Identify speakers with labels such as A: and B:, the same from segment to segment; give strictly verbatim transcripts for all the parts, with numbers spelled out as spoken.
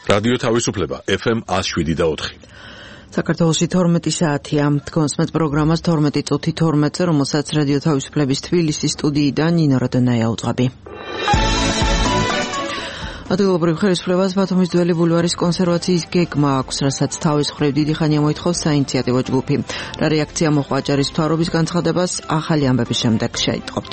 A: რადიო თავისუფლება ეფ ემ one oh seven და four.
B: საქართველოში თორმეტი საათია. Თქვენს პროგრამას თორმეტი წუთი თორმეტზე, რომელსაც რადიო თავისუფლების თბილისის სტუდიიდან ნინო როდონაია უძღვები. ადგილობრივ ხელისუფლებას ბათუმის ძველი ბულვარის კონსერვაციის გეგმა აქვს, რასაც თავის მხრივ დიდი ხანია მოითხოვს საინიციატივო ჯგუფი. რა რეაქცია მოჰყვა აჭარის მთავრობის განცხადებას, ახალი ამბების შემდეგ შეიტყობთ.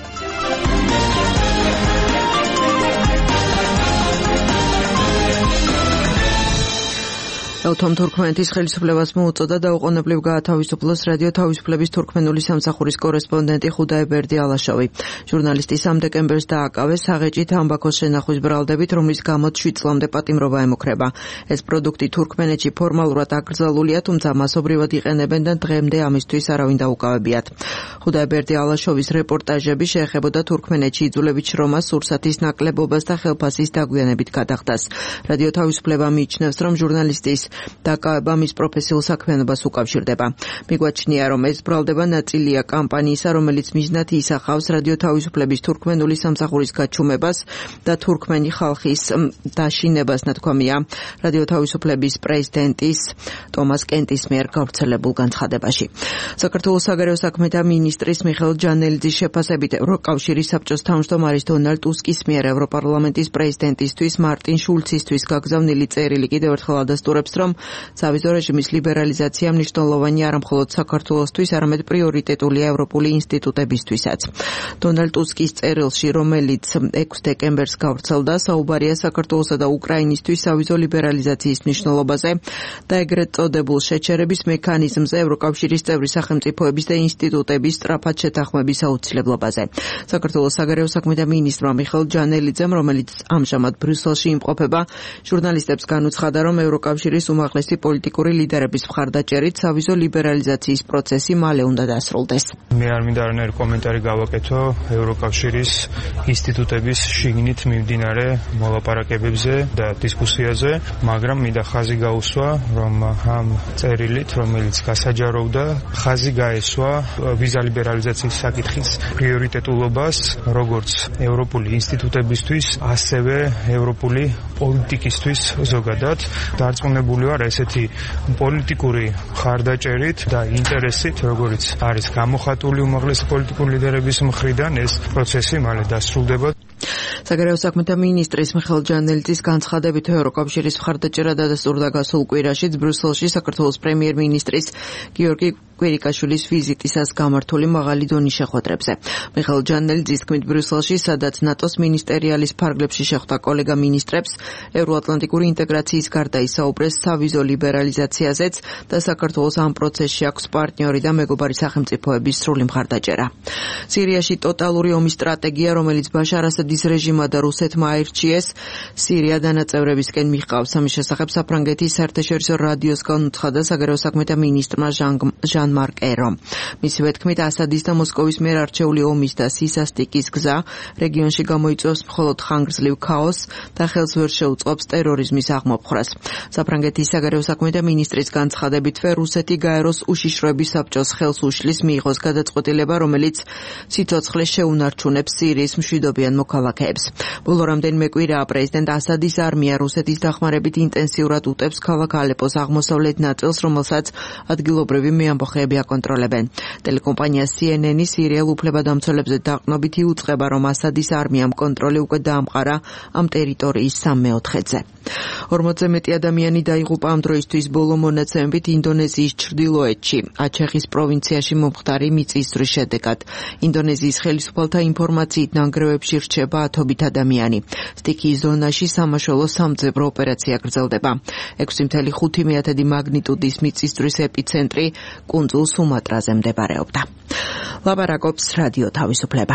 B: ელთომ თურქმენეთის ხელისუფლებას მოუწოდა დაუყოვნებლივ გაათავისუფლოს რადიო თავისუფლების თურქმენული სამსახურის კორესპონდენტი ხუდაიბერდი ალაშოვი. ჟურნალისტი სამ დეკემბერს დააკავეს საღეჭით ამბაქოს შენახვის ბრალდებით, რომლის გამოც შვიდ წლამდე პატიმრობა ემუქრება. ეს პროდუქტი თურქმენეთში ფორმალურად აკრძალულია, თუმცა მასობრივად იყენებენ და დღემდე ამისთვის არავინ დაუკავებიათ. ხუდაიბერდი ალაშოვის რეპორტაჟები შეეხებოდა თურქმენეთში იძულებით შრომას, სურსათის ნაკლებობას და ხელფასის დაგვიანებით გადახდას. რადიო თავისუფლება მიიჩნევს, რომ ჟურნალისტის დაკავება მის პროფესიულ საქმიანობას უკავშირდება. მიგვაჩნია, რომ ეს ბრალდება ნაწილია კამპანიისა, რომელიც მიზნად ისახავს რადიო თავისუფლების თურქმენული სამსახურის გაჩუმებას და თურქმენი ხალხის დაშინებას, ნათქვამია რადიო თავისუფლების პრეზიდენტის ტომას კენტის მიერ გავრცელებულ განცხადებაში. საქართველოს საგარეო საქმეთა მინისტრის მიხეილ ჯანელიძის შეფასებით, ევროკავშირის საბჭოს თავმჯდომარის დონალდ ტუსკის მიერ ევროპარლამენტის პრეზიდენტისთვის მარტინ შულცისთვის გაგზავნილი წერილი კიდევ ერთხელ ადასტურებს, რომ სავიზო რეჟიმის ლიბერალიზაცია მნიშვნელოვანი არა მხოლოდ საქართველოსთვის, არამედ პრიორიტეტულია ევროპული ინსტიტუტებისთვისაც. დონალდ ტუსკის წერილში, რომელიც ექვსი დეკემბერს გავრცელდა, საუბარია საქართველოსა და უკრაინისთვის სავიზო ლიბერალიზაციის მნიშვნელობაზე და ეგრეთ წოდებულ შეჩერების მექანიზმზე, ევროკავშირის წევრი სახელმწიფოების და ინსტიტუტების სწრაფად შეთანხმების აუცილებლობაზე. საქართველოს საგარეო საქმეთა მინისტრმა მიხეილ ჯანელიძემ, რომელიც ამჟამად ბრიუსელში იმყოფება, ჟურნალისტებს განუცხადა, რომ ევროკავშირის უმაღლესი პოლიტიკური ლიდერების მხარდაჭერით სავიზო ლიბერალიზაციის პროცესი მალე უნდა დასრულდეს.
C: მე არ მინდა არანაირი კომენტარი გავაკეთო ევროკავშირის ინსტიტუტების შიგნით მიმდინარე მოლაპარაკებებზე და დისკუსიაზე, მაგრამ მინდა ხაზი გაუსვა, რომ ამ წერილით, რომელიც გასაჯაროვდა, ხაზი გაესვა ვიზა ლიბერალიზაციის საკითხის პრიორიტეტულობას როგორც ევროპული ინსტიტუტებისთვის, ასევე ევროპული პოლიტიკისთვის ზოგადად. დარწმუნებული ვარ ესეთი პოლიტიკური ხარდაჭერით და ინტერესით, როგორც არის გამოხატული უმაღლესი პოლიტიკური ლიდერების მხრიდან, ეს პროცესი მალე დასრულდება.
B: საგარეო საქმეთა მინისტრის მიხეილ ჯანელიძის განცხადებით, ევროკავშირის მხარდაჭერა დადასტურდა გასულ კვირაშიც ბრიუსელში საქართველოს პრემიერ-მინისტრის გიორგი კვირიკაშვილის ვიზიტისას გამართული მაღალი დონის შეხვედრებზე. მიხეილ ჯანელიძის თქმით, ბრიუსელში, სადაც ნატოს მინისტერიალის ფარგლებში შეხვდა კოლეგა მინისტრებს, ევროატლანტიკური ინტეგრაციის გარდა ისაუბრეს სავიზო ლიბერალიზაციაზეც და საქართველოს ამ პროცესში აქვს პარტნიორი და მეგობარი სახელმწიფოების სრული მხარდაჭერა. სირიაში ტოტალური ომის სტრატეგია, რომელიც ბაშარ ასადის რეჟიმმა და რუსეთმა აირჩიეს, სირია დანაწევრებისკენ მიჰყავს. ამის შესახებ საფრანგეთის საერთაშორისო რადიოს განუცხადა საგარეო საქმეთა მინისტრმა ჟან მარკ ერო. მისივე თქმით, ასადის და მოსკოვის მიერ არჩეული ომის და სისასტიკის გზა რეგიონში გამოიწვევს მხოლოდ ხანგრძლივ ქაოსს და ხელს ვერ შეუწყობს ტერორიზმის აღმოფხრას. საფრანგეთის საგარეო საქმეთა მინისტრის განცხადებითვე, რუსეთი გაეროს უშიშროების საბჭოს ხელს უშლის მიიღოს გადაწყვეტილება, რომელიც სიცოცხლეს შეუნარჩუნებს სირიის მშვიდობიან მოქალაქეებს. ბოლო რამდენიმე კვირაა პრეზიდენტ ასადის არმია რუსეთის დახმარებით ინტენსიურად უტევს ქალაქ ალეპოს აღმოსავლეთ ნაწილს, რომელსაც ადგილობრივი მეამბოხეები აკონტროლებენ. ტელეკომპანია სი ენ ენი სირიელ უფლებადამცველებზე დაყრდნობით იუწყება, რომ ასადის არმიამ კონტროლი უკვე დაამყარა ამ ტერიტორიის სამ მეოთხედზე. ორმოცზე მეტი ადამიანი დაიღუპა ამ დროისთვის ბოლო მონაცემებით ინდონეზიის ჩრდილოეთში, აჩეხის პროვინციაში მომხდარი მიწისძვრის შედეგად. ინდონეზიის ხელისუფალთა ინფორმაციით ნანგრევებში რჩება ათობით ადამიანი. სტიქიის ზონაში სამაშველო სამძებრო ოპერაცია გრძელდება. ექვსი კoma ხუთი მაგნიტუდის მიწისძვრის ეპიცენტრი კუნძულ სუმატრაზე მდებარეობდა. ლაპარაკობს რადიო თავისუფლება.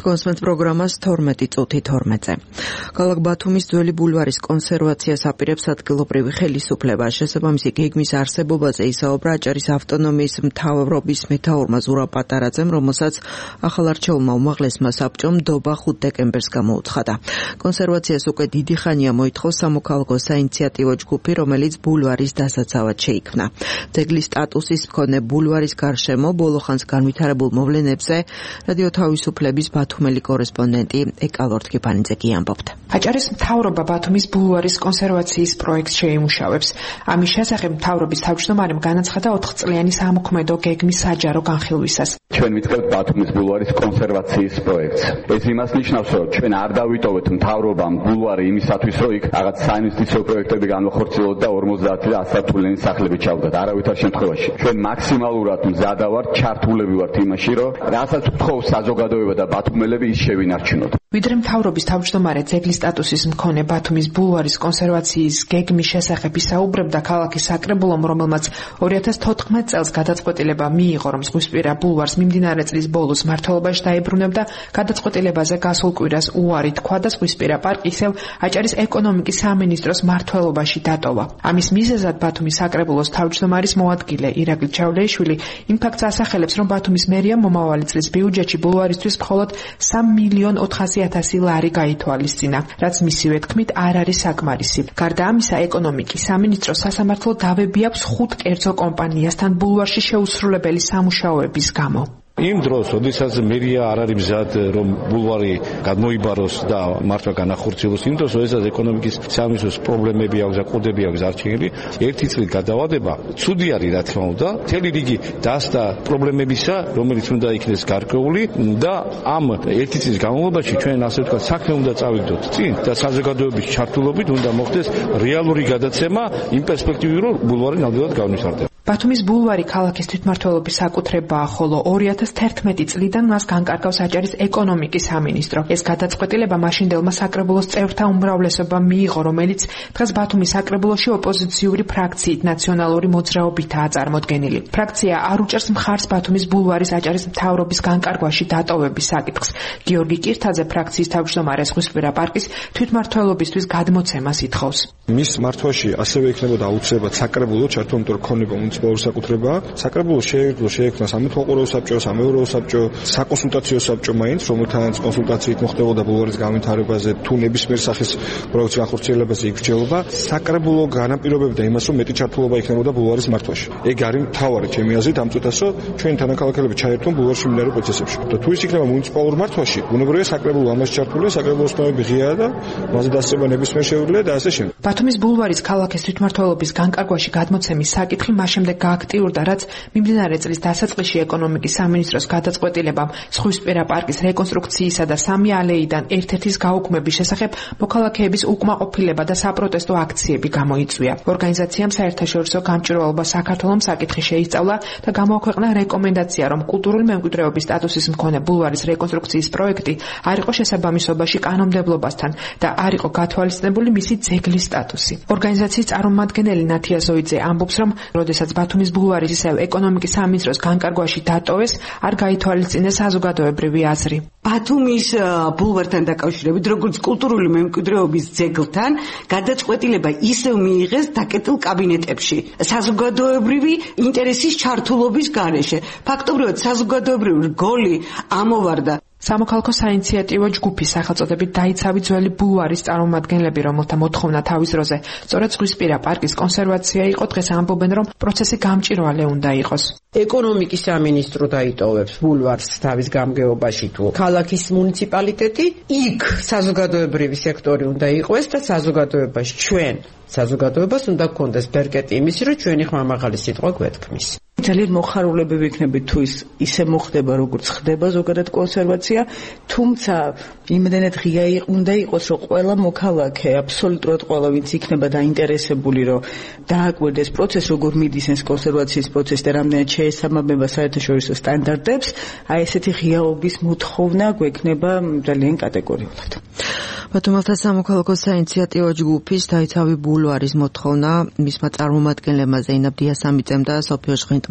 B: კონსმენთ პროგრამას თორმეტი წუთი თორმეტზე. ქალაქ ბათუმის ძველი ბულვარის კონსერვაციას აპირებს ადგილობრივი ხელისუფლება. შესაბამისი გეგმის არსებობაზე ისაუბრა აჭარის ავტონომიის მთავრობის მეთაურმა ზურა პატარაძემ, რომელსაც ახალარჩეულმა უმაღლესმა საბჭომ დობა ხუთ დეკემბერს გამოუცხადა. კონსერვაციას უკვე დიდი ხანია მოითხოვს სამოქალაქო საინიციატივო ჯგუფი, რომელიც ბულვარის დასაცავად შეიქმნა. ძეგლის სტატუსის მქონე ბულვარის გარშემო ბოლო ხანს განვითარებულ მოვლენებზე რადიო თავისუფლების ბათუმელი კორესპონდენტი ეკალორთ კიფანიძე ამბობთ.
D: აჭარის მთავრობა ბათუმის ბულვარის კონსერვაციის პროექტს შეიმუშავებს. ამის შესახებ მთავრობის თავმჯდომარემ განაცხადა ოთხწლიანი სამოქმედო გეგმის საჯარო განხილვისას.
E: ჩვენ ვიწყებთ ბათუმის ბულვარის კონსერვაციის პროექტს. ეს იმას ნიშნავს, რომ ჩვენ არ დავიტოვეთ მთავრობამ ბულვარი იმისათვის, რომ იქ რაღაც საინვესტიციო პროექტები განვახორციელოთ და ორმოცდაათი და ასართულიანი სახლები ჩავდგათ. არავითარ შემთხვევაში. ჩვენ მაქსიმალურად მზადა ვართ, ჩართულები ვართ იმაში, რომ რასაც ვთხოვს საზოგადოება და ბათუმელები ის შევინარჩუნოთ.
D: ვიდრე მთავრობის თავმჯდომარე ძეგლის სტატუსის მქონე ბათუმის ბულვარის კონსერვაციის გეგმის შესახებ ისაუბრებდა ქალაქის საკრებულომ, რომელმაც ორი ათას თოთხმეტ წელს გადაწყვეტილება მიიღო, რომ ზღვისპირა ბულვარს მიმდინარე წლის ბოლოს მმართველობაში დაებრუნებდა. გადაწყვეტილებაზე გასულ კვირას უარი თქვა და ზღვისპირა პარკი ისევ აჭარის ეკონომიკის სამინისტროს მმართველობაში დატოვა. ამის მიზეზად ბათუმის საკრებულოს თავმჯდომარის მოადგილე ირაკლი ჩავლეიშვილი იმ ფაქტს ასახელებს, რომ ბათუმის მერიამ მომავალი წლის ბიუჯეტში ბულვარისთვის მხოლოდ სამი მილიონი ოთხასი ათასი ლარი გაითვალისწინა, რაც მისივე თქმით არ არის საკმარისი. გარდა ამისა, ეკონომიკის სამინისტროს სასამართლო დავები აქვს ხუთ კერძო კომპანიასთან ბულვარში შეუსრულებელი სამუშაოების გამო.
F: იმ დროს, როდესაც მერია არ არის მზად, რომ ბულვარი გადმოიბაროს და მართლა განახორციელოს, იმ დროს, როდესაც ეკონომიკის სამინისტროს პრობლემები აქვს და კოდები აქვს არჩენილი, ერთი წლით გადავადება, ცუდი არის, რა თქმა უნდა, მთელი რიგი დასდა პრობლემებისა, რომელიც უნდა იქნეს გარკვეული და ამ ერთი წლის განმავლობაში ჩვენ ასე ვთქვათ, საქმე უნდა წავიდოთ წინ და საზოგადოების ჩართულობით უნდა მოხდეს რეალური გადაცემა იმ პერსპექტივით, რომ ბულვარი ნამდვილად განვითარდება.
D: ბათუმის ბულვარი ქალაქის თვითმმართველობის საკუთრებაა, ხოლო ორი ათას თერთმეტი წლიდან მას განკარგავს აჭარის ეკონომიკის სამინისტრო. ეს გადაწყვეტილება მაშინდელმა საკრებულოს წევრთა უმრავლესობამ მიიღო, რომელიც დღეს ბათუმის საკრებულოში ოპოზიციური ფრაქციით ნაციონალური მოძრაობითაა წარმოდგენილი. ფრაქცია არ უჭერს მხარს ბათუმის ბულვარის აჭარის მთავრობის განკარგვაში დატოვების საკითხს. გიორგი კირთაძე ფრაქციის თავმჯდომარე ზღვისპირა პარკის თვითმმართველობისთვის გადმოცემას ითხოვს.
G: მის მართვაში ასევე იქნებოდა აუცილებლად საკრებულო ჩართვა, იმიტომ რომ ქონება მუნიციპალური საკუთრება. საკრებულო შეერთდა შეექმნა სამეთვალყურეო საბჭო, სამეურვეო საბჭო, საკონსულტაციო საბჭო მაინც, რომელთანაც კონსულტაციით მოხდებოდა ბულვარის განვითარებაზე, თუ ნებისმიერ სახის პროექტის განხორციელებაზე იქრჩეულობა. საკრებულო განაპირობებდა იმას, რომ მეტი ჩართულობა იქნებოდა ბულვარის მართვაში. ეგ არის მთავარი ჩემი აზრით ამ წუთას, რომ ჩვენ თანაქალაქელები ჩაერთონ ბულვარში მიმდინარე პროცესებში. და თუ ის იქნება მუნიციპალურ მართვაში, ბუნებრივია საკრებულო ამას ჩართულია, საკრებულოს ცნობები ღიაა და მასზე დასწრება ნებისმიერ შეუძლია და ასე შემდეგ.
D: ბათუმის ბულვარის ქალაქის თვითმმართველობის განკარგვაში გადმოცემის საკითხი შემდეგ გააქტიურდა, რაც მიმდინარე წლის დასაწყისში ეკონომიკის სამინისტროს გადაწყვეტილებამ ზღვისპირა პარკის რეკონსტრუქციისა და სამი ალეიდან ერთ-ერთის გაუქმების შესახებ მოქალაქეების უკმაყოფილება და საპროტესტო აქციები გამოიწვია. ორგანიზაციამ საერთაშორისო გამჭვირვალობა საქართველოს საკითხი შეისწავლა და გამოაქვეყნა რეკომენდაცია, რომ კულტურული მემკვიდრეობის სტატუსის მქონე ბულვარის რეკონსტრუქციის პროექტი არ იყო შესაბამისობაში კანონმდებლობასთან და არ იყო გათვალისწინებული მისი ძეგლის სტატუსი. ორგანიზაციის წარმომადგენელი ნათია ზოიძე ამბობს, რომ როდესაც ბათუმის ბულვარის ისევ ეკონომიკის სამინისტროს განკარგვაში დატოვეს, არ გაითვალისწინეს საზოგადოებრივი აზრი.
H: ბათუმის ბულვართან დაკავშირებით, როგორც კულტურული მემკვიდრეობის ძეგლთან, გადაწყვეტილება ისევ მიიღეს დაკეტილ კაბინეტებში, საზოგადოებრივი ინტერესის ჩართულობის გარეშე. ფაქტობრივად საზოგადოებრივი რგოლი ამოვარდა.
D: სამოქალაქო საინიციატივო ჯგუფის სახელწოდებით დაიცავი ძველი ბულვარის წარმომადგენლები, რომელთა მოთხოვნა თავის დროზე სწორედ ზღვისპირა პარკის კონსერვაცია იყო, დღეს ამბობენ, რომ პროცესი გამჭვირვალე უნდა იყოს.
I: ეკონომიკის სამინისტრო დაიტოვებს ბულვარს თავის გამგეობაში თუ ქალაქის მუნიციპალიტეტი, იქ საზოგადოებრივი სექტორი უნდა იყოს და საზოგადოებაში ჩვენ საზოგადოებას უნდა გქონდეს ბერკეტი იმისი, რომ ჩვენი ხმამაღალი სიტყვა გვეთქმის.
J: ძალიან მოხარულები ვიქნებით თუ ის ისე მოხდება, როგორც ხდება ზოგადად კონსერვაცია, თუმცა იმდენად ღია უნდა იყოს, რომ ყველა მოქალაქე, აბსოლუტურად ყველა, ვინც იქნება დაინტერესებული, რომ დააკვირდეს პროცესს, როგორ მიდის ეს კონსერვაციის პროცესი და რამდენად შეესაბამება საერთაშორისო სტანდარტებს, აი ესეთი ღიაობის მოთხოვნა გვექნება ძალიან კატეგორიულად.
B: ბათუმელთა სამოქალაქო საინიციატივო ჯგუფის დაიცავი ბულვარის მოთხოვნა მისმა წარმომადგენლებმა ზეინაბ დიასამიწემ და სოფიო ჟღენტმა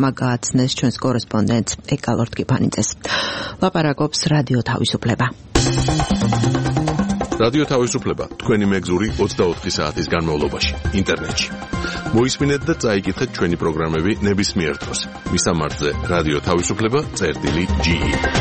B: ინფორმაციებმა გააცნეს ჩვენს კორესპონდენტს ეკალორდ კიფანიძეს. ლაპარაკობს რადიო თავისუფლება.
A: რადიო თავისუფლება თქვენი მეგზური ოცდაოთხი საათის განმავლობაში ინტერნეტში. მოისმინეთ და წაიკითხეთ ჩვენი პროგრამები ნებისმიერ დროს. მისამართზე რადიო თავისუფლება წერტილი ჯი.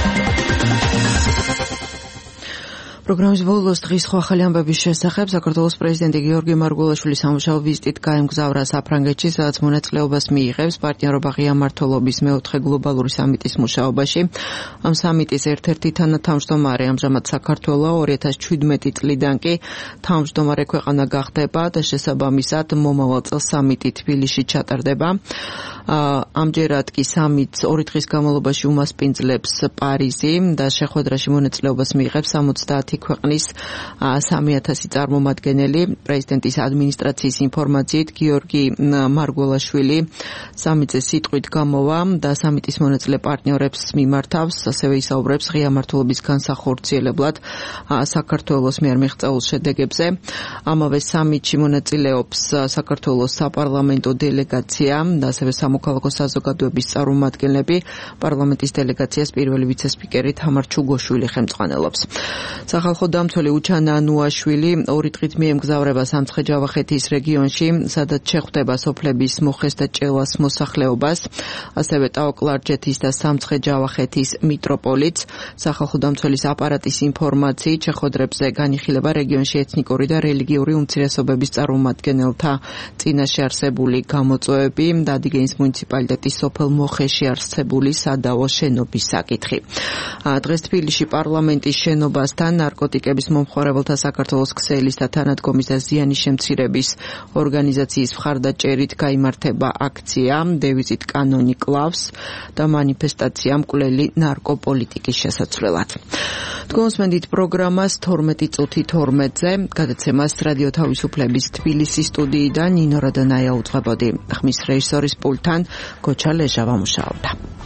B: პროგრამის ბოლოს დღის სხვა ახალი ამბების შესახებ საქართველოს პრეზიდენტი გიორგი მარგველაშვილი სამუშაო ვიზიტით გაემგზავრა საფრანგეთში, სადაც მონაწილეობას მიიღებს პარტნიორობა ღია მმართველობის მეოთხე გლობალური სამიტის მუშაობაში. ამ სამიტის ერთ-ერთი თანათავმჯდომარე ამჟამად საქართველო ორი ათას შვიდმეტი წლიდან კი თავმჯდომარე ქვეყანა გახდება და შესაბამისად მომავალ წელს სამიტი თბილისში ჩატარდება. ამჯერად კი სამიტს ორი დღის განმავლობაში უმასპინძლებს პარიზი და შეხვედრაში მონაწილეობას მიიღებს სამოცდაათი ქვეყნის სამი ათასი წარმომადგენელი. პრეზიდენტის ადმინისტრაციის ინფორმაციით გიორგი მარგველაშვილი სამიტზე სიტყვით გამოვა და სამიტის მონაწილე პარტნიორებს მიმართავს, ასევე ისაუბრებს ღია მმართველობის განსახორციელებლად საქართველოს მიერ მიღწეულ შედეგებზე. ამავე სამიტში მონაწილეობს საქართველოს საპარლამენტო დელეგაცია და ასევე სამოქალაქო საზოგადოების წარმომადგენლები. პარლამენტის დელეგაციას პირველი ვიცე-სპიკერი თამარ ჩუგოშვილი ხელმძღვანელობს. სახალხო დამცველი უჩან ანუაშვილი ორი დღით მიემგზავრება სამცხე-ჯავახეთის რეგიონში, სადაც შეხვდება სოფლების მოხეს და ჭელას მოსახლეობას, ასევე ტაო-კლარჯეთის და სამცხე-ჯავახეთის მიტროპოლიტს. სახალხო დამცველის აპარატის ინფორმაციით შეხვედრებზე განიხილება რეგიონში ეთნიკური და რელიგიური უმცირესობების წარმომადგენელთა წინაშე არსებული გამოწვევები და ადიგენის მუნიციპალიტეტის სოფელ მოხეში არსებული სადავო შენობის საკითხი. დღეს თბილისში პარლამენტის შენობასთან ნარკოტიკების მომხმარებელთა საქართველოს ქსელის და თანადგომის და ზიანის შემცირების ორგანიზაციის მხარდაჭერით გაიმართება აქცია დევიზით კანონი კლავს და მანიფესტაცია მკვლელი ნარკოპოლიტიკის შესაცვლელად. თქვენსმენდით პროგრამას თორმეტი წუთი თორმეტზე, გადაცემას რადიო თავისუფლების თბილისის სტუდიიდან ნინო რადანაია უძღვებოდი. ხმის რეჟისორის პულტთან გოჩა ლეჟავა მუშაობდა.